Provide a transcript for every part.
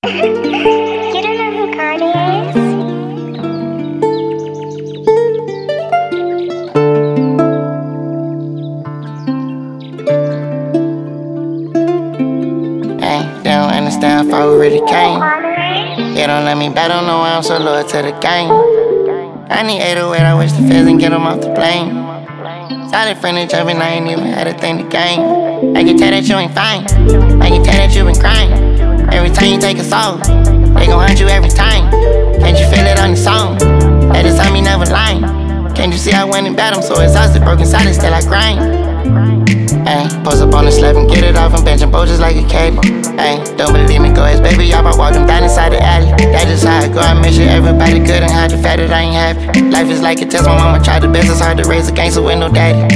You don't know who Cardi is? Hey, they don't understand how we really came. They don't let me bet, don't know why I'm so loyal to the game. I need 808, I wish the feds and get them off the plane. Solid friend of jumping, I ain't even had a thing to gain. I can tell that you ain't fine, I can tell that you been crying. Every time you take a song, they gon' hunt you every time. Can't you feel it on the song? That is on me never lying. Can't you see I went and bet them so exhausted, broken silence, still I grind. Ay, post up on the slab and get it off and bench and bow just like a caddy. Ay, don't believe me, go ask baby, y'all walk them down inside the alley. That's just how I go, I make sure everybody good and hide the fact that I ain't happy. Life is like a test, my mama tried the best, it's hard to raise a gangster with no daddy.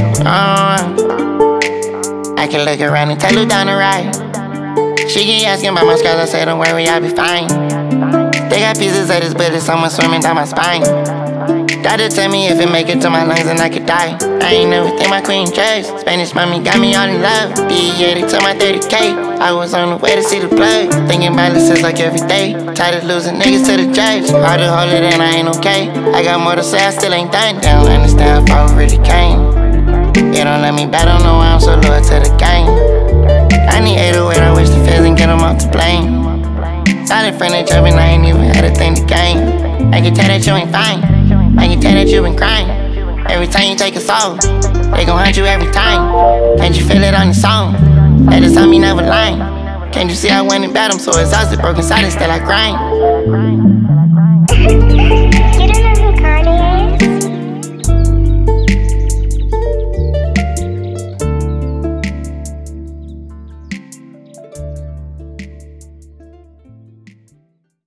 I can look around and tell who down the ride. She keep asking about my scars, I say don't worry, I'll be fine. They got pieces of this bullet, someone swimming down my spine. Doctor tell me if it make it to my lungs then I could die. I ain't never think my queen dress. Spanish mommy got me all in love. Yeah, they took my 30K. I was on the way to see the plug. Thinking about this like every day. Tired of losing niggas to the judge. Hard to hold it and I ain't okay. I got more to say, I still ain't done. They don't understand how I really came. They don't let me bet, don't know why I'm so loyal to the game. I need 808, I wish the feds and get them off the plane. Solid friend of jumping, I ain't even had a thing to gain. I can tell that you ain't fine, I can tell that you been crying. Every time you take a song, they gon' hunt you every time. Can't you feel it on the song? That is on me never lying. Can't you see I went and bet them so exhausted, broken silence, still I grind.